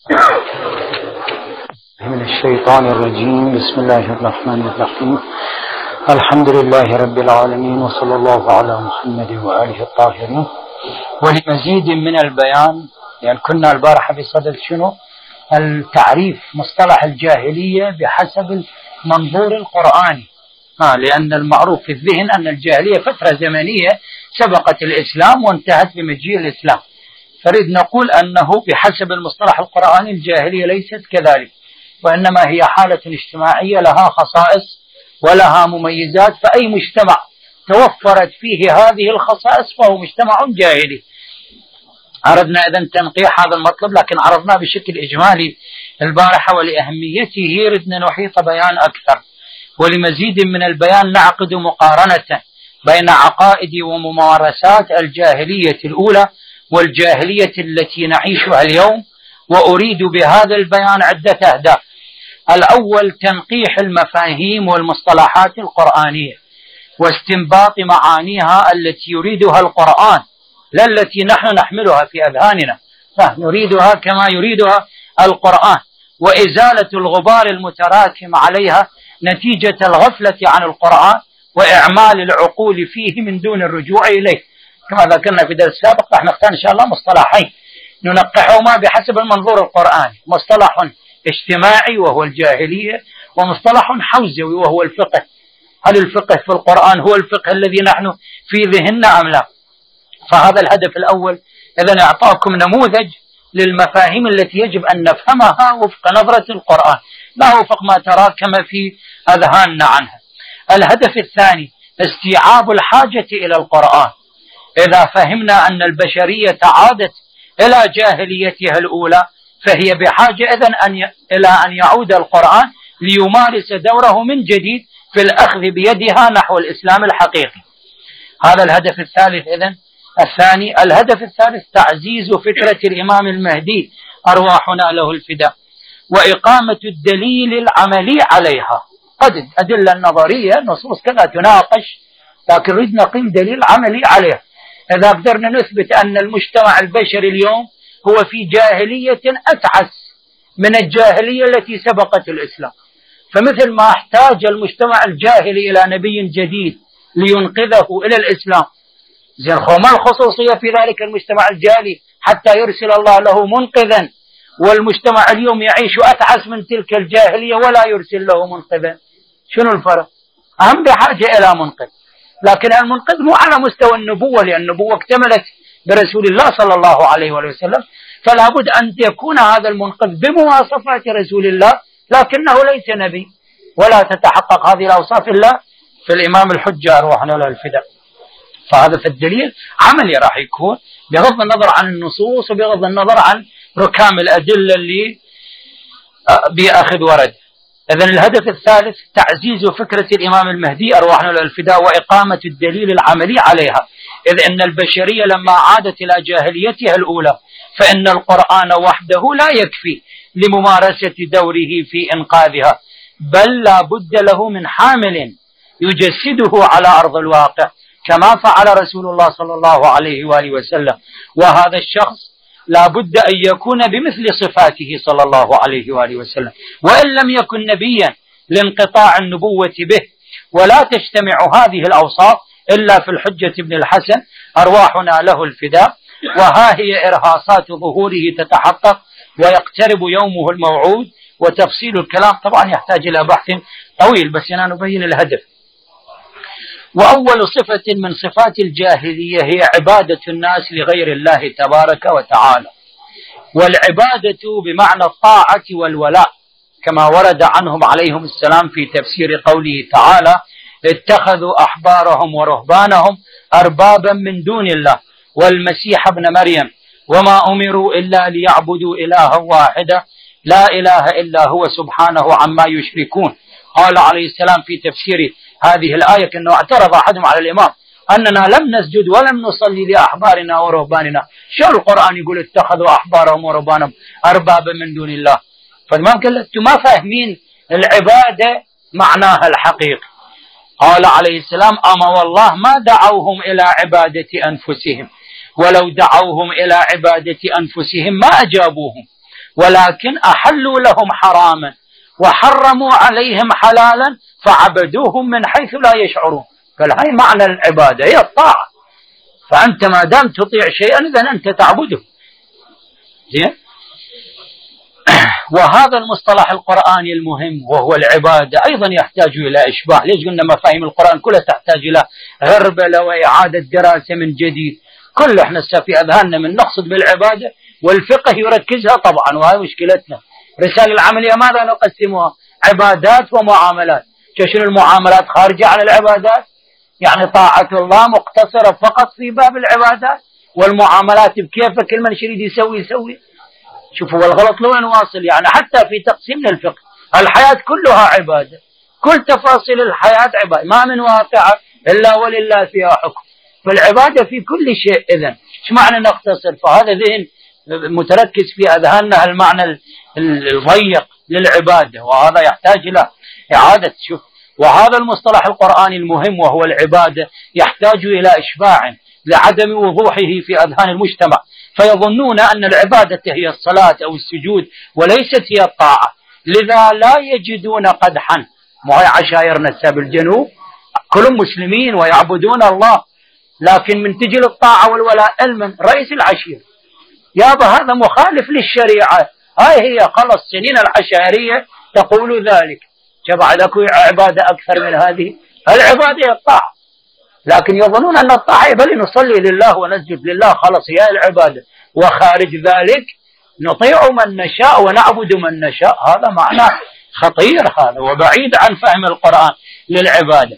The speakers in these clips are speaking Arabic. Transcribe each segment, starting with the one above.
من الشيطان الرجيم. بسم الله الرحمن الرحيم. الحمد لله رب العالمين، وصلى الله على محمد وآله الطاهرين. ولمزيد من البيان، يعني كنا البارحة في صدد شنو؟ التعريف مصطلح الجاهلية بحسب المنظور القرآني، لأن المعروف في الذهن أن الجاهلية فترة زمنية سبقت الإسلام وانتهت بمجيء الإسلام، فريد نقول أنه بحسب المصطلح القرآني الجاهلية ليست كذلك، وإنما هي حالة اجتماعية لها خصائص ولها مميزات، فأي مجتمع توفرت فيه هذه الخصائص فهو مجتمع جاهلي. عرضنا إذن تنقيح هذا المطلب، لكن عرضناه بشكل إجمالي البارحة، ولأهميته ردنا نحيط بيان أكثر. ولمزيد من البيان نعقد مقارنة بين عقائد وممارسات الجاهلية الأولى والجاهلية التي نعيشها اليوم، وأريد بهذا البيان عدة أهداف. الأول تنقيح المفاهيم والمصطلحات القرآنية واستنباط معانيها التي يريدها القرآن، لا التي نحن نحملها في أذهاننا، نريدها كما يريدها القرآن، وإزالة الغبار المتراكم عليها نتيجة الغفلة عن القرآن وإعمال العقول فيه من دون الرجوع إليه. كما ذكرنا في درس سابق، نحن نختار إن شاء الله مصطلحين ننقحهما بحسب المنظور القرآني: مصطلح اجتماعي وهو الجاهلية، ومصطلح حوزوي وهو الفقه. هل الفقه في القرآن هو الفقه الذي نحن في ذهننا أم لا؟ فهذا الهدف الأول. إذن أعطاكم نموذج للمفاهيم التي يجب أن نفهمها وفق نظرة القرآن، لا وفق ما تراكم في أذهاننا عنها. الهدف الثاني استيعاب الحاجة إلى القرآن. إذا فهمنا أن البشرية عادت إلى جاهليتها الأولى، فهي بحاجة إذن إلى أن يعود القرآن ليمارس دوره من جديد في الأخذ بيدها نحو الإسلام الحقيقي. هذا الهدف الثالث. إذن الثاني. الهدف الثالث تعزيز فكرة الإمام المهدي أرواحنا له الفداء، وإقامة الدليل العملي عليها. قد الأدلة النظرية نصوص كذا تناقش، لكن نريد نقيم دليل عملي عليها. إذا قدرنا نثبت أن المجتمع البشري اليوم هو في جاهلية أتعس من الجاهلية التي سبقت الإسلام، فمثل ما احتاج المجتمع الجاهلي إلى نبي جديد لينقذه إلى الإسلام، ما الخصوصية في ذلك المجتمع الجاهلي حتى يرسل الله له منقذا، والمجتمع اليوم يعيش أتعس من تلك الجاهلية ولا يرسل له منقذا؟ شنو الفرق؟ أهم بحاجة إلى منقذ، لكن المنقذ مو على مستوى النبوة، لأن النبوة اكتملت برسول الله صلى الله عليه وسلم، فلا بد أن يكون هذا المنقذ بمواصفات رسول الله، لكنه ليس نبي، ولا تتحقق هذه الأوصاف إلا في الإمام الحجة أرواحنا له الفداء. فهذا في الدليل عملي راح يكون بغض النظر عن النصوص وبغض النظر عن ركام الأدلة اللي بأخذ ورد. إذن الهدف الثالث تعزيز فكرة الإمام المهدي أرواحنا له الفداء وإقامة الدليل العملي عليها، إذ أن البشرية لما عادت إلى جاهليتها الأولى فإن القرآن وحده لا يكفي لممارسة دوره في إنقاذها، بل لا بد له من حامل يجسده على أرض الواقع كما فعل رسول الله صلى الله عليه وآله وسلم، وهذا الشخص لا بد أن يكون بمثل صفاته صلى الله عليه وآله وسلم، وإن لم يكن نبيا لانقطاع النبوة به. ولا تجتمع هذه الأوصاف إلا في الحجة بن الحسن أرواحنا له الفداء، وها هي إرهاصات ظهوره تتحقق ويقترب يومه الموعود. وتفصيل الكلام طبعا يحتاج إلى بحث طويل، بس أنا نبين الهدف. وأول صفة من صفات الجاهلية هي عبادة الناس لغير الله تبارك وتعالى، والعبادة بمعنى الطاعة والولاء، كما ورد عنهم عليهم السلام في تفسير قوله تعالى: اتخذوا أحبارهم ورهبانهم أربابا من دون الله والمسيح ابن مريم وما أمروا إلا ليعبدوا إلها واحدا لا إله إلا هو سبحانه عما يشركون. قال عليه السلام في تفسير هذه الآية أنه اعترض أحدهم على الإمام أننا لم نسجد ولم نصلي لأحبارنا ورهباننا، شو القرآن يقول اتخذوا أحبارهم ورهبانهم أربابا من دون الله؟ فالإمام قال أنتم ما فاهمين العبادة معناها الحقيقي. قال عليه السلام: أما والله ما دعوهم إلى عبادة أنفسهم، ولو دعوهم إلى عبادة أنفسهم ما أجابوهم، ولكن أحلوا لهم حراما وحرموا عليهم حلالا فعبدوهم من حيث لا يشعرون. قال هاي معنى العبادة، هي الطاعة. فأنت ما دام تطيع شيئا إذن أنت تعبده. زين. وهذا المصطلح القرآني المهم وهو العبادة أيضا يحتاج إلى إشباع. ليش قلنا مفاهيم القرآن كلها تحتاج إلى غربلة وإعادة دراسة من جديد؟ كل احنا في أذهاننا من نقصد بالعبادة والفقه يركزها طبعا، وهي مشكلتنا. رسالة العملية ماذا نقسمها؟ عبادات ومعاملات. شنو المعاملات خارجة عن العبادات؟ يعني طاعة الله مقتصرة فقط في باب العبادات، والمعاملات بكيفه كل من يريد يسوي. شوفوا الغلط لوين واصل. يعني حتى في تقسيمنا الفقه الحياة كلها عبادة، كل تفاصيل الحياة عبادة، ما من واقعة إلا ولله فيها حكم. فالعبادة في كل شيء. إذن ايش معنى نقتصر؟ فهذا ذهن متركز في أذهاننا المعنى الضيق للعبادة، وهذا يحتاج إلى إعادة. شوف، وهذا المصطلح القرآني المهم وهو العبادة يحتاج إلى إشباع لعدم وضوحه في أذهان المجتمع، فيظنون أن العبادة هي الصلاة أو السجود وليست هي الطاعة، لذا لا يجدون قدحا. وهي عشائرنا بالجنوب كلهم مسلمين ويعبدون الله، لكن من تجي للطاعة والولاء علما رئيس العشيرة يابا هذا مخالف للشريعة. هاي هي خلص سنين العشائرية تقول ذلك. بعد أكو عبادة أكثر من هذه؟ العبادة هي الطاعة، لكن يظنون أن الطاعة بل نصلي لله ونسجد لله خلص هي العبادة، وخارج ذلك نطيع من نشاء ونعبد من نشاء. هذا معنى خطير هذا وبعيد عن فهم القرآن للعبادة.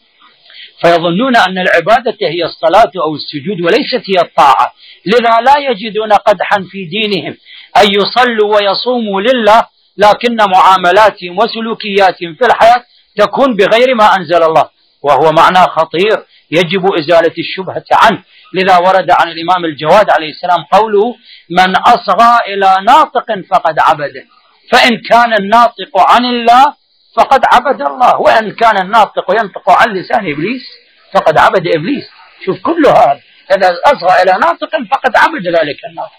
فيظنون أن العبادة هي الصلاة أو السجود وليست هي الطاعة، لذا لا يجدون قدحا في دينهم أن يصلوا ويصوموا لله، لكن معاملاتهم وسلوكياتهم في الحياة تكون بغير ما أنزل الله، وهو معنى خطير يجب إزالة الشبهة عنه. لذا ورد عن الإمام الجواد عليه السلام قوله: من أصغى إلى ناطق فقد عبده، فإن كان الناطق عن الله فقد عبد الله، وإن كان الناطق ينطق عن لسان إبليس فقد عبد إبليس. شوف كل هذا، إذا أصغى إلى ناطق فقد عبد ذلك الناطق.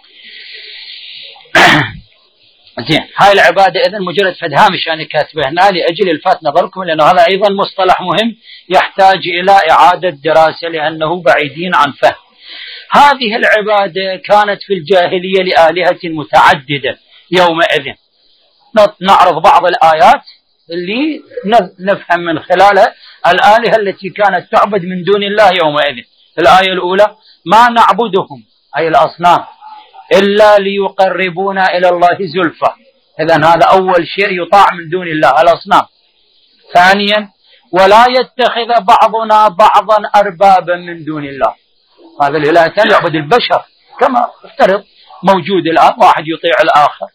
زين، هاي العبادة إذن مجرد فد هامش أنا كاتبه هنا لأجل الفات نظركم، لأنه هذا أيضا مصطلح مهم يحتاج إلى إعادة دراسة لأنه بعيدين عن فهم. هذه العبادة كانت في الجاهلية لآلهة متعددة يومئذ. نعرض بعض الآيات اللي نفهم من خلالها الآلهة التي كانت تعبد من دون الله يومئذ. الآية الأولى: ما نعبدهم أي الأصنام إلا ليقربونا إلى الله زلفى. إذن هذا أول شيء يطاع من دون الله الأصنام. ثانيا: ولا يتخذ بعضنا بعضا أربابا من دون الله. هذا الإله الثاني يعبد البشر كما افترض موجود الآن، واحد يطيع الآخر.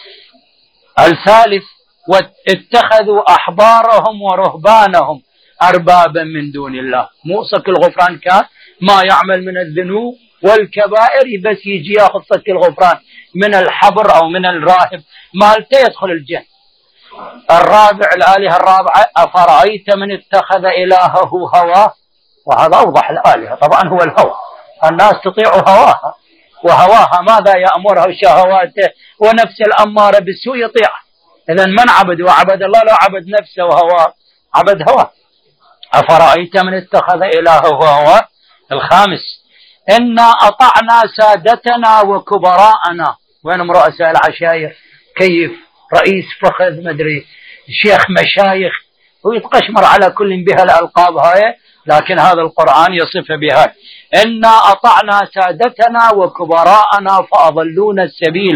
الثالث: واتخذوا أحبارهم ورهبانهم أربابا من دون الله. موصك الغفران كان ما يعمل من الذنوب والكبائر بس يجي ياخذ صك الغفران من الحبر أو من الراهب مالته يدخل الجنة. الرابع: الآلهة الرابعة: أفرأيت من اتخذ إلهه هواه. وهذا أوضح الآلهة طبعا هو الهوى، الناس تطيع هواها، وهواها ماذا يأمرها؟ شهواته، ونفس الأمارة بالسوء يطيع. إذن من عبد وعبد الله لا عبد نفسه وهواه، عبد هواه. أفرأيت من اتخذ إلهه هواه. الخامس: إنا أطعنا سادتنا وكبراءنا. وينهم رؤساء العشائر؟ كيف رئيس فخذ مدري شيخ مشايخ، ويتقشمر على كل بها الألقاب هاي، لكن هذا القرآن يصف بها: إنا أطعنا سادتنا وكبراءنا فأضلونا السبيل.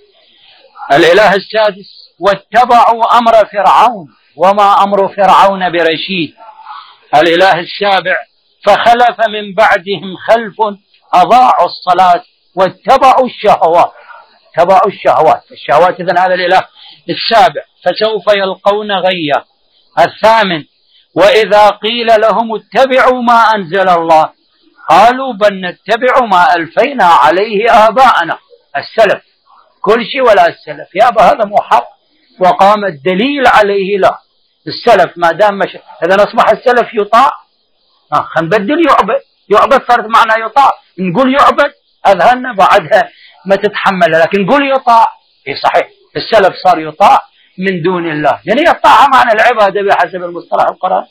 الإله السادس: واتبعوا أمر فرعون وما أمر فرعون برشيد. الإله السابع: فخلف من بعدهم خلف أضاعوا الصلاة واتبعوا الشهوات. تبعوا الشهوات. إذن هذا الإله السابع: فسوف يلقون غيا. الثامن: وإذا قيل لهم اتبعوا ما أنزل الله قالوا بل نتبع ما ألفينا عليه آباءنا. السلف كل شيء ولا السلف يابا هذا محق، وقام الدليل عليه لا. السلف ما دام مش إذا أصبح السلف يطاع، خنبدل يعبد صارت معنى يطاع. نقول يعبد أذهلنا بعدها ما تتحمل، لكن نقول يطاع صحيح السلف صار يطاع من دون الله، يعني الطاعة معنى العبادة بحسب المصطلح القرآن.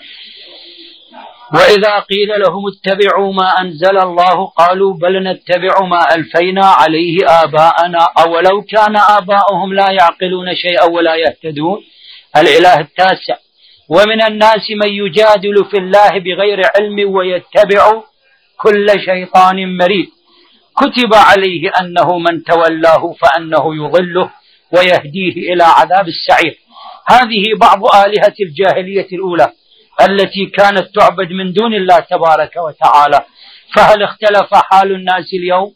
وإذا قيل لهم اتبعوا ما أنزل الله قالوا بل نتبع ما ألفينا عليه آباءنا أولو كان آباؤهم لا يعقلون شيئا ولا يهتدون. الإله التاسع: ومن الناس من يجادل في الله بغير علم ويتبع كل شيطان مريد كتب عليه أنه من تولاه فأنه يضله ويهديه إلى عذاب السعير. هذه بعض آلهة الجاهلية الأولى التي كانت تعبد من دون الله تبارك وتعالى. فهل اختلف حال الناس اليوم؟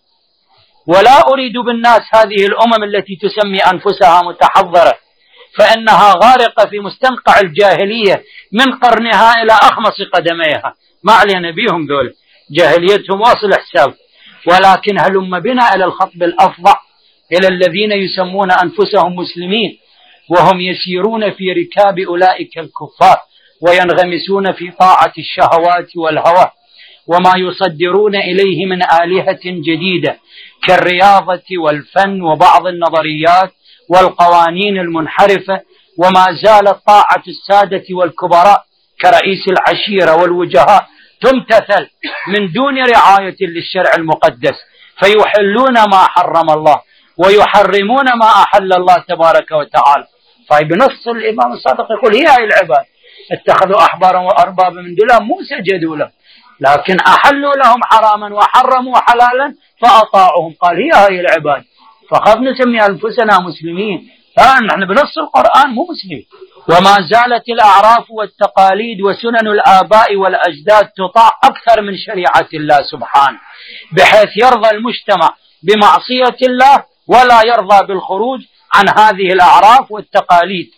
ولا أريد بالناس هذه الأمم التي تسمي أنفسها متحضرة، فإنها غارقة في مستنقع الجاهلية من قرنها إلى أخمص قدميها، ما علينا بيهم دول، جاهليتهم واصل حساب. ولكن هلم بنا إلى الخطب الأفضع، إلى الذين يسمون أنفسهم مسلمين وهم يسيرون في ركاب أولئك الكفار وينغمسون في طاعة الشهوات والهوى، وما يصدرون إليه من آلهة جديدة كالرياضة والفن وبعض النظريات والقوانين المنحرفة. وما زالت طاعة السادة والكبراء كرئيس العشيرة والوجهاء تمتثل من دون رعاية للشرع المقدس، فيحلون ما حرم الله ويحرمون ما أحل الله تبارك وتعالى. فبنص الإمام الصادق يقول هي العباد اتخذوا أحبارا وأربابا من دون الله مو سجدوا لهم، لكن أحلوا لهم حراما وحرموا حلالا فأطاعوهم. قال هي العباد، فخاف نسمي أنفسنا مسلمين، نحن بنص القرآن مو مسلمين. وما زالت الأعراف والتقاليد وسنن الآباء والأجداد تطاع أكثر من شريعة الله سبحانه، بحيث يرضى المجتمع بمعصية الله ولا يرضى بالخروج عن هذه الأعراف والتقاليد.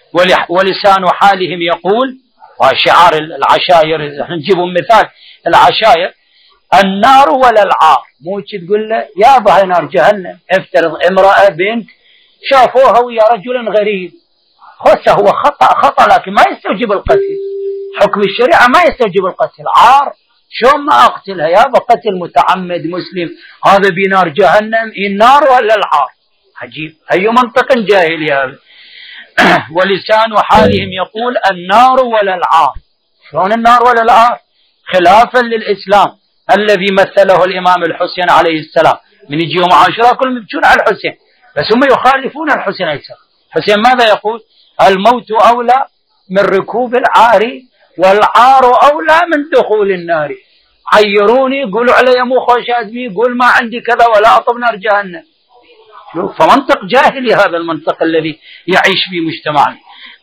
ولسان حالهم يقول، وشعار العشائر نجيب مثال العشائر: النار ولا العار. مو تقول له يا بها نار جهنم. افترض امرأة بنت شافوها ويا رجل غريب، هو خطأ لكن ما يستوجب القتل، حكم الشريعة ما يستوجب القتل. عار شو ما أقتلها يا بقتل متعمد مسلم، هذا بنار جهنم. النار ولا العار؟ عجيب، أي منطق جاهلي هذا. ولسان حالهم يقول النار ولا العار. شلون النار ولا العار؟ خلافا للإسلام الذي مثله الإمام الحسين عليه السلام. من يجي يوم عاشوراء كلهم يبكون على الحسين، بس هم يخالفون الحسين عليه السلام. الحسين ماذا يقول؟ الموت أولى من ركوب العار والعار أولى من دخول النار. عيروني قولوا علي مو خوش أدمي، قول ما عندي كذا ولا أطب نار جهنم. فمنطق جاهلي هذا المنطق الذي يعيش في مجتمعنا.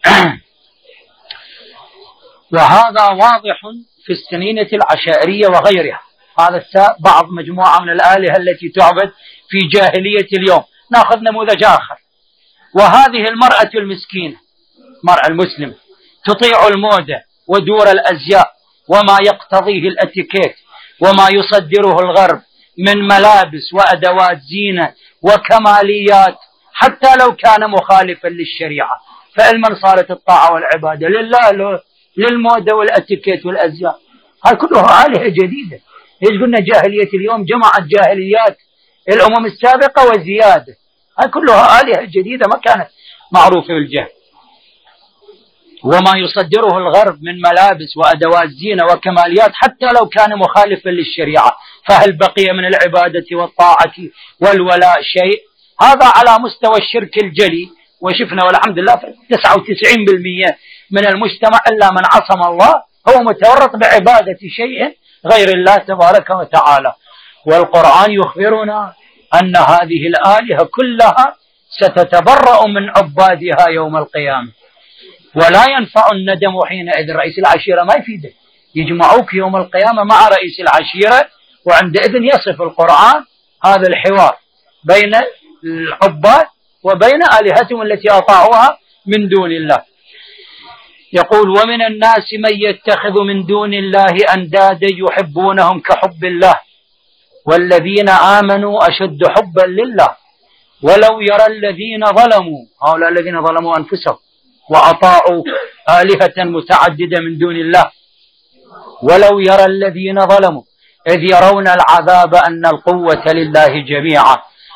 وهذا واضح في السنينة العشائرية وغيرها. هذا بعض مجموعة من الآلهة التي تعبد في جاهلية اليوم. نأخذ نموذج آخر، وهذه المرأة المسكينة، المرأة المسلمة، تطيع الموضة ودور الأزياء وما يقتضيه الاتيكيت وما يصدره الغرب من ملابس وأدوات زينة وكماليات، حتى لو كان مخالفا للشريعة. فعلما صارت الطاعة والعبادة لله للموضة والاتيكيت والأزياء. هذه كلها آلهة جديدة. ايش قلنا؟ جاهلية اليوم جمعت جاهليات الأمم السابقة وزيادة. هذه كلها آلهة جديدة ما كانت معروفة بالجهل. وما يصدره الغرب من ملابس وأدوات زينة وكماليات حتى لو كان مخالفا للشريعة. فهل بقي من العبادة والطاعة والولاء شيء؟ هذا على مستوى الشرك الجلي. وشفنا والحمد لله 99% من المجتمع إلا من عصم الله هو متورط بعبادة شيء غير الله تبارك وتعالى. والقرآن يخبرنا أن هذه الآلهة كلها ستتبرأ من عبادها يوم القيامة، ولا ينفع الندم حينئذ. رئيس العشيرة ما يفيده، يجمعوك يوم القيامة مع رئيس العشيرة، وعندئذ يصف القرآن هذا الحوار بين العباد وبين آلهتهم التي أطاعوها من دون الله. يقول ومن الناس من يتخذ من دون الله أندادا يحبونهم كحب الله والذين آمنوا أشد حبا لله ولو يرى الذين ظلموا، هؤلاء الذين ظلموا أنفسهم وأطاعوا آلهة متعددة من دون الله، ولو يرى الذين ظلموا إذ يرون العذاب أن القوة لله جميعا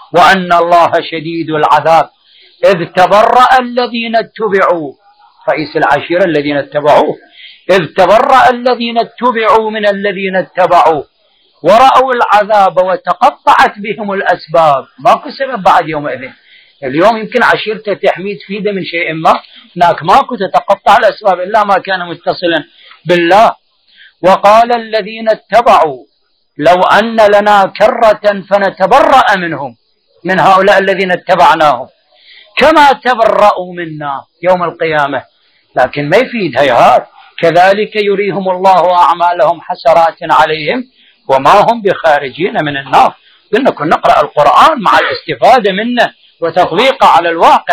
وأن الله شديد العذاب. إذ تبرأ الذين اتبعوا، رئيس العشيرة الذين اتبعوه، إذ تبرأ الذين اتبعوا من الذين اتبعوا ورأوا العذاب وتقطعت بهم الأسباب. ماكو سبب بعد يومئذ. اليوم يمكن عشيرته تحمي تفيده من شيء ما، هناك ماكو، تتقطع الأسباب إلا ما كان متصلا بالله. وقال الذين اتبعوا لو أن لنا كرة فنتبرأ منهم، من هؤلاء الذين اتبعناهم، كما تبرأوا منا يوم القيامة. لكن ما يفيد هيهات. كذلك يريهم الله أعمالهم حسرات عليهم وما هم بخارجين من النار. قلنا كنا نقرأ القرآن مع الاستفادة منه وتطبيقه على الواقع.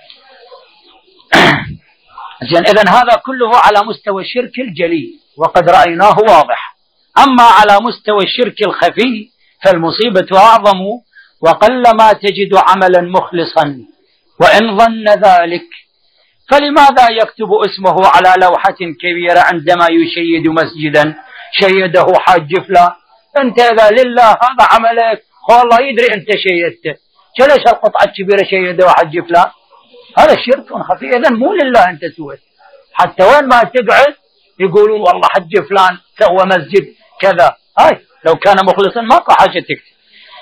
زين، إذن هذا كله على مستوى الشرك الجلي وقد رأيناه واضح. أما على مستوى الشرك الخفي فالمصيبة أعظم، وقلما تجد عملا مخلصا وإن ظن ذلك، فلماذا يكتب اسمه على لوحة كبيرة عندما يشيد مسجدا شيده حاج فلان؟ أنت إذا لله هذا عملك، والله يدري أنت شيدته، ليش القطعة الكبيرة شيده حاج فلان؟ هذا شرك خفي. إذن مو لله أنت سويت. حتى وين ما تقعد يقولون والله حج فلان سوى مسجد كذا. هاي لو كان مخلصا ما قا حاجة تكتب.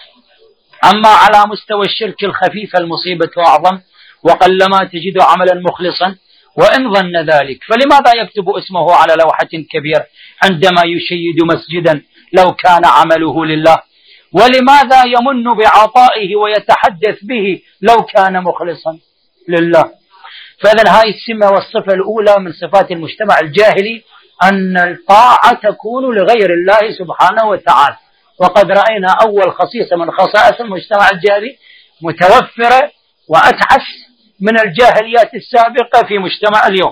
أما على مستوى الشرك الخفيف المصيبة أعظم، وقلما تجد عملا مخلصا وإن ظن ذلك، فلماذا يكتب اسمه على لوحة كبيرة عندما يشيد مسجدا لو كان عمله لله؟ ولماذا يمن بعطائه ويتحدث به لو كان مخلصا لله؟ فإذن هاي السمة والصفة الأولى من صفات المجتمع الجاهلي، أن الطاعة تكون لغير الله سبحانه وتعالى. وقد رأينا أول خصيصة من خصائص المجتمع الجاهلي متوفرة وأتعس من الجاهليات السابقة في مجتمع اليوم.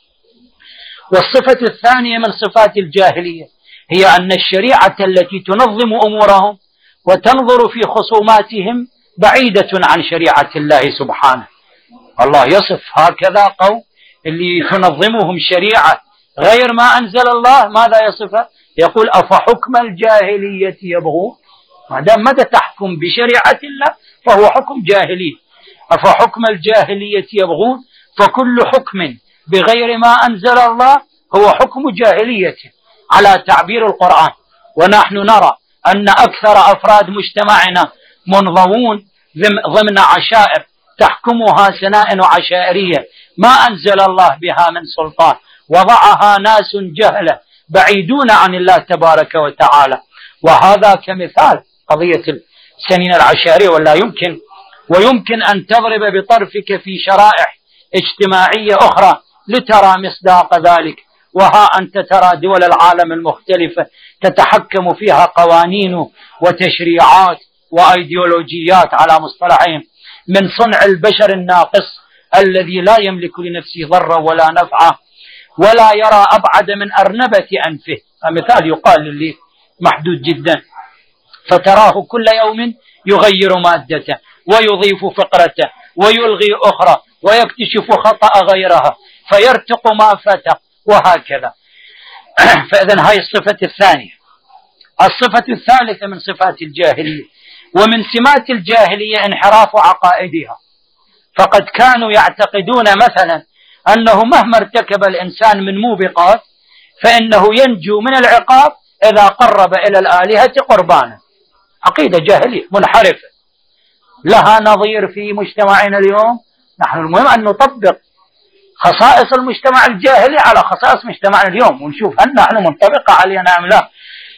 والصفة الثانية من صفات الجاهلية هي أن الشريعة التي تنظم أمورهم وتنظر في خصوماتهم بعيدة عن شريعة الله سبحانه. الله يصف هكذا قوم اللي تنظمهم شريعة غير ما أنزل الله، ماذا يصفه؟ يقول أفحكم الجاهلية يبغون. ما دام متى تحكم بشريعة الله فهو حكم جاهلي. أفحكم الجاهلية يبغون، فكل حكم بغير ما أنزل الله هو حكم جاهلية على تعبير القرآن. ونحن نرى أن أكثر أفراد مجتمعنا منظمون ضمن عشائر تحكمها سنائن عشائرية ما أنزل الله بها من سلطان، وضعها ناس جهلة بعيدون عن الله تبارك وتعالى. وهذا كمثال قضية السنين العشائرية، ويمكن أن تضرب بطرفك في شرائح اجتماعية أخرى لترى مصداق ذلك. وها أنت ترى دول العالم المختلفة تتحكم فيها قوانين وتشريعات وأيديولوجيات على مصطلحين من صنع البشر الناقص الذي لا يملك لنفسه ضرا ولا نفعا ولا يرى أبعد من أرنبة أنفه. مثال يقال للي محدود جدا، فتراه كل يوم يغير مادته ويضيف فقرته ويلغي أخرى ويكتشف خطأ غيرها فيرتق ما فتق وهكذا. فإذن هاي الصفة الثانية. الصفة الثالثة من صفات الجاهلية ومن سمات الجاهلية انحراف عقائدها. فقد كانوا يعتقدون مثلا أنه مهما ارتكب الإنسان من موبقات فإنه ينجو من العقاب إذا قرب إلى الآلهة قربانا. عقيدة جاهلية منحرفة لها نظير في مجتمعنا اليوم. نحن المهم أن نطبق خصائص المجتمع الجاهلي على خصائص مجتمعنا اليوم ونشوف هل نحن منطبقة علينا أم لا.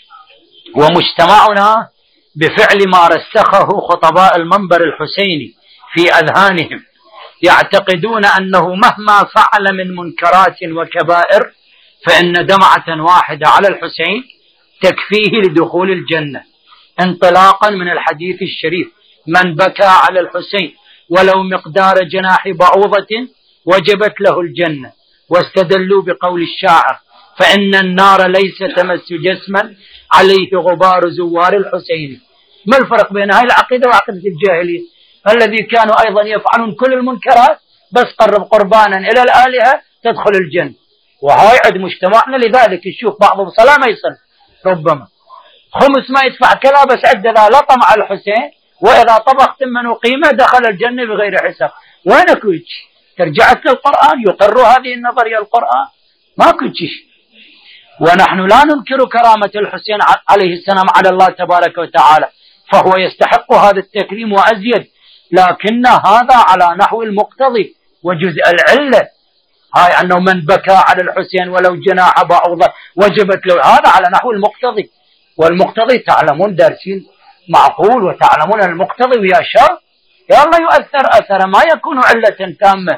ومجتمعنا بفعل ما رسخه خطباء المنبر الحسيني في أذهانهم يعتقدون أنه مهما فعل من منكرات وكبائر فإن دمعة واحدة على الحسين تكفيه لدخول الجنة، انطلاقا من الحديث الشريف من بكى على الحسين ولو مقدار جناح بعوضة وجبت له الجنة. واستدلوا بقول الشاعر فإن النار ليس تمس جسما عليه غبار زوار الحسين. ما الفرق بين هذه العقيدة وعقيدة الجاهلية الذي كانوا أيضا يفعلون كل المنكرات بس قرب قربانا إلى الآلهة تدخل الجنة؟ وهاي عند مجتمعنا لذلك يشوف بعضهم صلاة ما يصل، ربما خمس ما يدفع كذا بس عد ذا لطم على الحسين وإذا طبخت من قيمة دخل الجنة بغير حساب. وينك ترجعت للقرآن؟ يقر هذه النظرية القرآن؟ ما كنتش. ونحن لا ننكر كرامة الحسين عليه السلام على الله تبارك وتعالى، فهو يستحق هذا التكريم وأزيد، لكن هذا على نحو المقتضي وجزء العلة. هاي أنه من بكى على الحسين ولو جناح بعوضة وجبت له، هذا على نحو المقتضي. والمقتضي تعلمون دارسين معقول، وتعلمون المقتضي ويا شر يلا يؤثر أثر ما يكون علة تامة.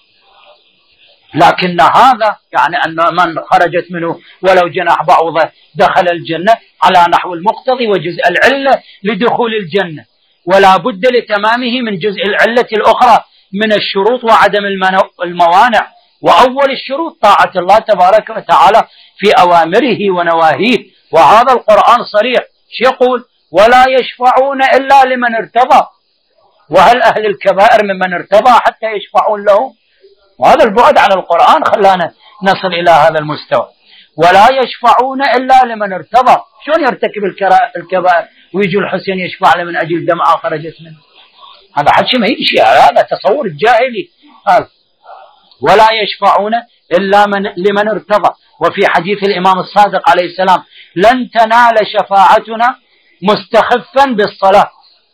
لكن هذا يعني أن من خرجت منه ولو جناح بعوضة دخل الجنة على نحو المقتضي وجزء العلة لدخول الجنة، ولا بد لتمامه من جزء العلة الأخرى من الشروط وعدم الموانع. وأول الشروط طاعة الله تبارك وتعالى في أوامره ونواهيه، وهذا القرآن صريح. يقول ولا يشفعون إلا لمن ارتضى. وهل أهل الكبائر ممن ارتضى حتى يشفعون له؟ وهذا البعد عن القرآن خلانا نصل إلى هذا المستوى. ولا يشفعون إلا لمن ارتضى. شلون يرتكب الكبائر ويجي الحسين يشفع له من أجل دمعة خرجت منه؟ هذا حكي ما يمشي، هذا تصور الجاهلي. ولا يشفعون إلا لمن ارتضى. وفي حديث الإمام الصادق عليه السلام لن تنال شفاعتنا مستخفا بالصلاة.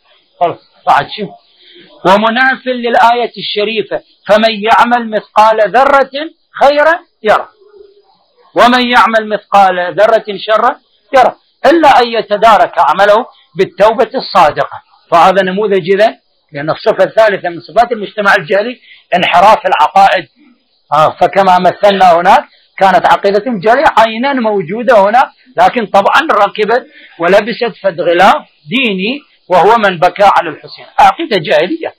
ومناف للآية الشريفة فمن يعمل مثقال ذرة خيرا يرى ومن يعمل مثقال ذرة شرا يرى، إلا أن يتدارك عمله بالتوبة الصادقة. فهذا نموذج إذن، لأن الصفة الثالثة من صفات المجتمع الجاهلي انحراف العقائد. فكما مثلنا هناك كانت عقيدة جاهلية عينا موجودة هنا، لكن طبعا ركبت ولبست فد غلاف ديني وهو من بكى على الحسين، عقيدة جاهلية.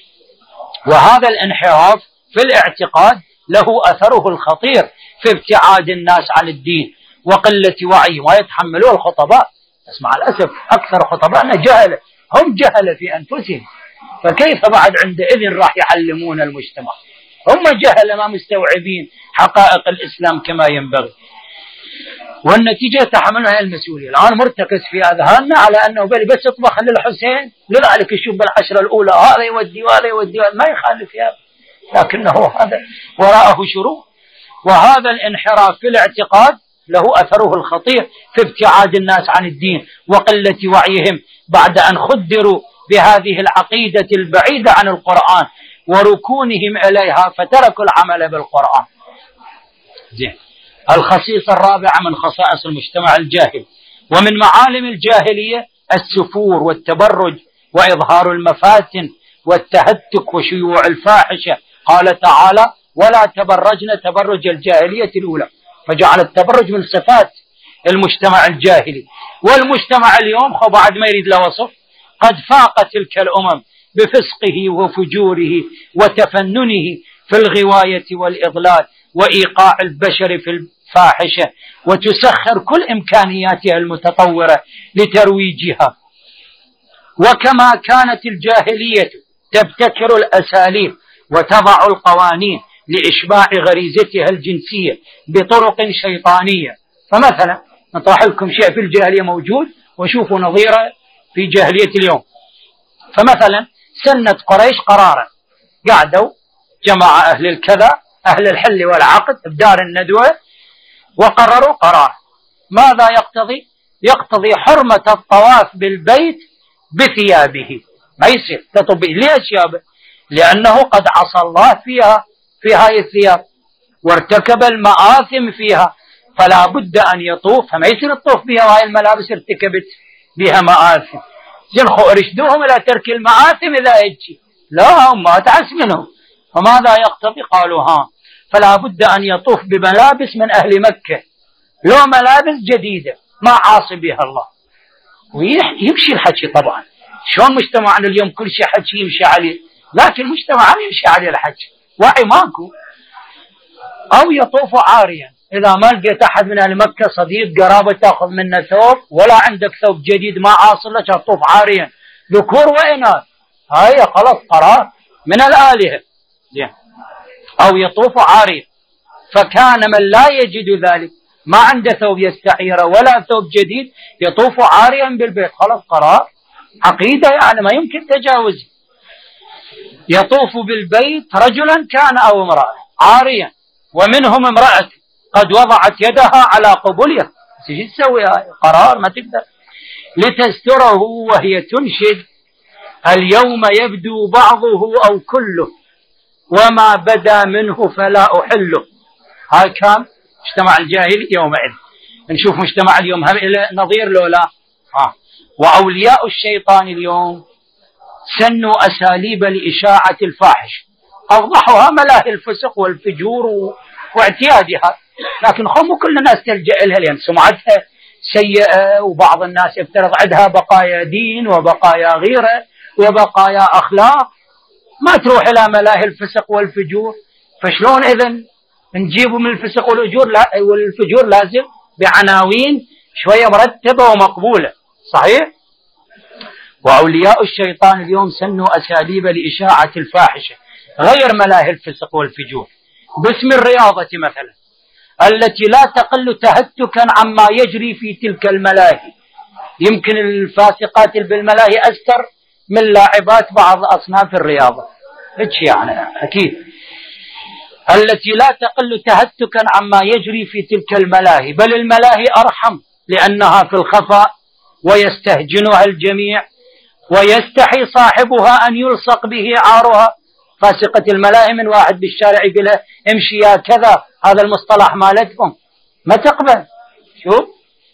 وهذا الانحراف في الاعتقاد له أثره الخطير في ابتعاد الناس عن الدين وقلة وعيهم ويتحملون الخطباء. بس مع الأسف أكثر خطبائنا جهلة، هم جهلة في أنفسهم، فكيف بعد عندئذ راح يعلمون المجتمع؟ هم جهلة ما مستوعبين حقائق الإسلام كما ينبغي. والنتيجة تحملها المسؤولية. الآن مرتكز في أذهاننا على أنه بس يطبخ للحسين، لذلك يشوف بالعشرة الأولى هذا يودي وهذا يودي، ما يخالف هذا، لكنه هذا وراءه شروط. وهذا الانحراف في الاعتقاد له أثره الخطير في ابتعاد الناس عن الدين وقلة وعيهم بعد أن خدروا بهذه العقيدة البعيدة عن القرآن وركونهم إليها فتركوا العمل بالقرآن. زين. الخصيصة الرابعة من خصائص المجتمع الجاهلي ومن معالم الجاهلية السفور والتبرج وإظهار المفاتن والتهتك وشيوع الفاحشة. قال تعالى ولا تبرجن تبرج الجاهلية الأولى، فجعل التبرج من صفات المجتمع الجاهلي. والمجتمع اليوم بعد ما يريد له وصف، قد فاق تلك الأمم بفسقه وفجوره وتفننه في الغواية والإضلال وإيقاع البشر في الفاحشة، وتسخر كل إمكانياتها المتطورة لترويجها. وكما كانت الجاهلية تبتكر الأساليب وتضع القوانين لإشباع غريزتها الجنسية بطرق شيطانية. فمثلا نطرح لكم شيء في الجاهلية موجود وشوفوا نظيره في جاهلية اليوم. فمثلا سنت قريش قرارا، قعدوا جماعة أهل الكذا أهل الحل والعقد بدار الندوة وقرروا قرار. ماذا يقتضي؟ يقتضي حرمة الطواف بالبيت بثيابه، ما يصير تطبيق. ليش يابا؟ لأنه قد عصى الله في هاي الثياب وارتكب المآثم فيها، فلا بد أن يطوف، فما يصير الطوف بها وهي الملابس ارتكبت بها مآثم. زنخوا ارشدوهم إلى ترك المآثم إذا يجي، لا هم ما تعس منهم. فماذا يقتضي؟ قالوا فلا بد أن يطوف بملابس من أهل مكة، لو ملابس جديدة ما عاصي بها الله. ويمشي الحكي طبعا. شلون مجتمعنا اليوم كل شيء حكي يمشي عليه، لكن المجتمع يمشي عليه الحكي، وعي ماكو. أو يطوف عاريا، إذا ما لقيت أحد من أهل مكة صديق قرابة تأخذ منه ثوب، ولا عندك ثوب جديد ما عاصر لك، تطوف عاريا ذكور وإناث. هاي خلاص قرار من الآلهة. أو يطوف عاريا. فكان من لا يجد ذلك، ما عنده ثوب يستعيره ولا ثوب جديد، يطوف عاريا بالبيت، خلاص قرار عقيدة يعني ما يمكن تجاوزه. يطوف بالبيت رجلا كان أو امرأة عاريا، ومنهم امرأة قد وضعت يدها على قبلها، ايش تسوي؟ قرار ما تقدر، لتستره وهي تنشد: اليوم يبدو بعضه أو كله، وما بدا منه فلا أحله. هاي كان مجتمع الجاهل يومئذ. نشوف مجتمع اليوم هم إلى نظير لولا. وأولياء الشيطان اليوم سنوا أساليب لإشاعة الفاحش، أوضحها ملاهي الفسق والفجور واعتيادها، لكن مو كل الناس تلجأ لها لأن سمعتها سيئة، وبعض الناس يفترض عندها بقايا دين وبقايا غيرة وبقايا أخلاق، ما تروح إلى ملاهي الفسق والفجور. فشلون إذن نجيبه من الفسق والفجور؟ لازم بعناوين شوية مرتبة ومقبولة، صحيح؟ وأولياء الشيطان اليوم سنوا أساليب لإشاعة الفاحشة غير ملاهي الفسق والفجور، باسم الرياضة مثلا، التي لا تقل تهتكا عما يجري في تلك الملاهي. يمكن الفاسقات بالملاهي أستر من لاعبات بعض أصناف الرياضة، يعني أكيد. التي لا تقل تهتكا عما يجري في تلك الملاهي، بل الملاهي أرحم لأنها في الخفاء ويستهجنها الجميع، ويستحي صاحبها أن يلصق به عارها. فاسقة الملاهي من واحد بالشارع يقول امشي يا كذا، هذا المصطلح مالتهم ما تقبل. شوف،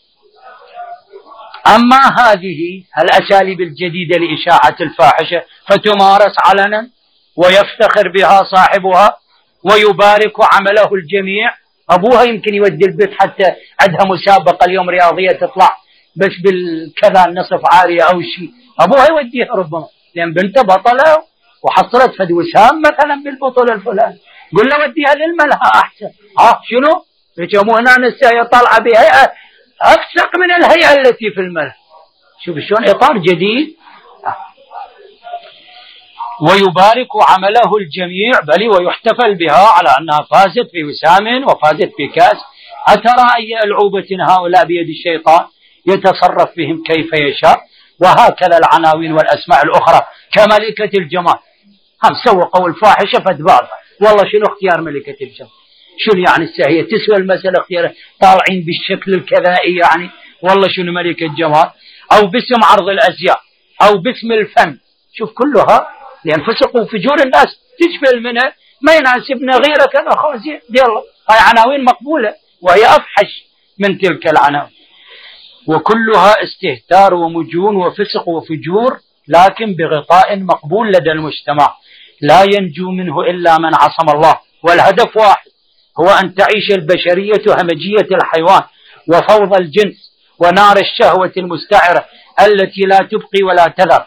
أما هذه الأساليب الجديدة لإشاعة الفاحشة فتمارس علنا ويفتخر بها صاحبها ويبارك عمله الجميع. أبوها يمكن يودي البيت حتى عندها مسابقة اليوم رياضية تطلع بس بالكذا النصف عارية أو شيء، أبوها يوديها ربما لأن بنته بطلة وحصلت فد وسام مثلا بالبطولة الفلانية، قل له وديها للملهى أحسن. شنو؟ يجمعوا هنا نساء طالعة بهيئة أفسق من الهيئة التي في الملهى. شوف شلون إطار جديد. ويبارك عمله الجميع، بل ويحتفل بها على أنها فازت في وسام وفازت في كاس. أترى أي ألعوبة هؤلاء بيد الشيطان يتصرف بهم كيف يشاء. وهكذا العناوين والأسماء الأخرى كملكة الجمال، هم سوقوا الفاحشة فدبابة. والله شنو اختيار ملكة الجمال؟ شنو يعني هي تسوى المسألة اختيار طالعين بالشكل الكذائي يعني؟ والله شنو ملكة الجمال؟ أو باسم عرض الأزياء أو باسم الفن. شوف كلها لأن فسق وفجور الناس تجبل منها، ما يناسبنا غيره كذا خازي يلا. هاي عناوين مقبولة وهي أفحش من تلك العناوين، وكلها استهتار ومجون وفسق وفجور، لكن بغطاء مقبول لدى المجتمع لا ينجو منه إلا من عصم الله. والهدف واحد، هو أن تعيش البشرية همجية الحيوان وفوضى الجنس ونار الشهوة المستعرة التي لا تبقي ولا تذر.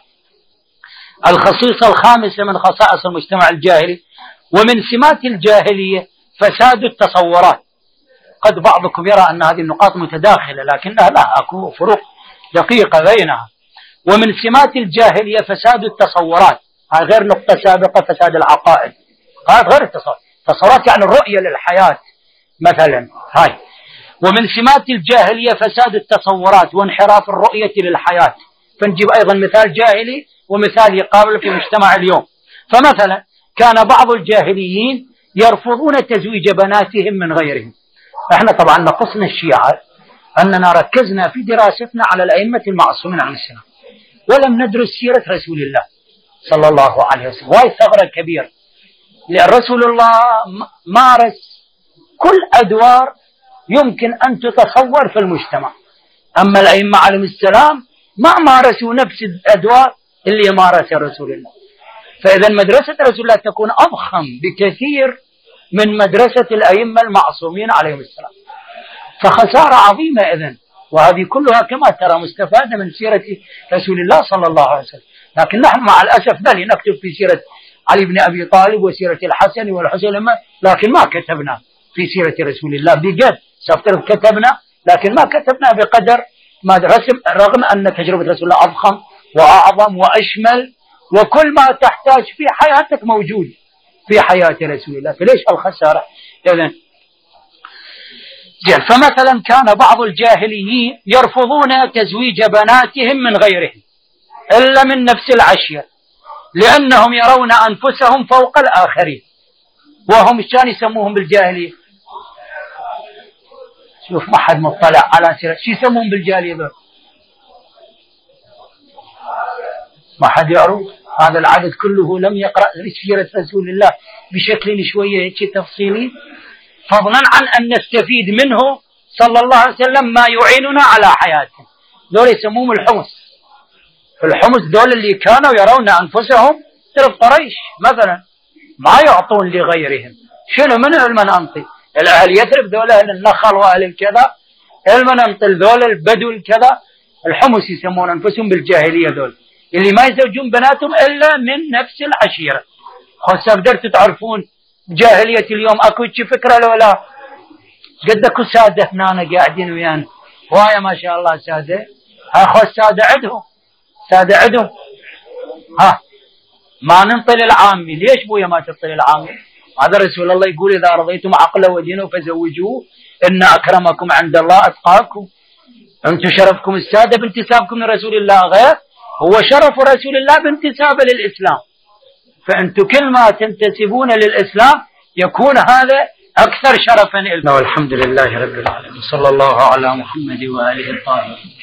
الخصيصة الخامسة من خصائص المجتمع الجاهلي ومن سمات الجاهلية فساد التصورات. قد بعضكم يرى أن هذه النقاط متداخلة، لكنها لا، أكو فروق دقيقة بينها. ومن سمات الجاهلية فساد التصورات، هاي غير نقطة سابقة فساد العقائد، هذا غير التصورات يعني الرؤية للحياة مثلا. هاي ومن سمات الجاهلية فساد التصورات وانحراف الرؤية للحياة. فنجيب أيضا مثال جاهلي ومثال يقابل في مجتمع اليوم. فمثلا كان بعض الجاهليين يرفضون تزويج بناتهم من غيرهم. احنا طبعا نقصنا الشيعة أننا ركزنا في دراستنا على الأئمة المعصومين عن السنة، ولم ندرس سيرة رسول الله صلى الله عليه وسلم. وهي ثغرة كبيرة، لأن رسول الله مارس كل أدوار يمكن أن تتصور في المجتمع، أما الأئمة عليهم السلام ما مارسوا نفس الأدوار اللي مارسها رسول الله. فإذا مدرسة رسول الله تكون أضخم بكثير من مدرسة الأئمة المعصومين عليهم السلام. فخسارة عظيمة إذن، وهذه كلها كما ترى مستفادة من سيرة رسول الله صلى الله عليه وسلم. لكن نحن مع الأسف بل نكتب في سيرة علي بن أبي طالب وسيرة الحسن والحسين، لكن ما كتبنا في سيرة رسول الله بجد. سأفترض كتبنا لكن ما كتبنا بقدر ما رسم، رغم أن تجربة رسول الله أضخم وأعظم وأشمل، وكل ما تحتاج في حياتك موجود في حياة رسول الله. فليش الخسارة إذن؟ فمثلا كان بعض الجاهليين يرفضون تزويج بناتهم من غيرهم، إلا من نفس العشيرة، لأنهم يرون أنفسهم فوق الآخرين، وهم كان يسموهم بالجاهلية. شوف ما حد مطلع على سيرة شو يسمون بالجاهلية ذول، ما حد يعرف. هذا العدد كله لم يقرأ سيرة رسول الله بشكل شوية تفصيلي، فضلا عن أن نستفيد منه صلى الله عليه وسلم ما يعيننا على حياتنا. ذول يسموهم الحمص. الحمص ذول اللي كانوا يرون أنفسهم مثل قريش مثلا ما يعطون لغيرهم. شنو من المناطق الأهل يثرب ذول أهل النخل وأهل الكذا، المناطق ذول البدو الكذا. الحمص يسمون أنفسهم بالجاهلية ذول اللي ما يزوجون بناتهم إلا من نفس العشيرة. خلاص قدرتوا تعرفون جاهلية اليوم أكو فكرة لو لا؟ قد أكو سادة هنا قاعدين ويانا وايا ما شاء الله سادة. خلاص سادة عدهم ها ما ننطل العامي. ليش بويا ما تنطل العامي؟ هذا رسول الله يقول إذا رضيتم عقله ودينه فزوجوه إن أكرمكم عند الله أتقاكم. أنتم شرفكم السادة بانتسابكم لرسول الله غير، هو شرف رسول الله بانتسابه للإسلام. فأنتم كل ما تنتسبون للإسلام يكون هذا أكثر شرفا لنا. والحمد لله رب العالمين، صلى الله على محمد وآله الطاهرين.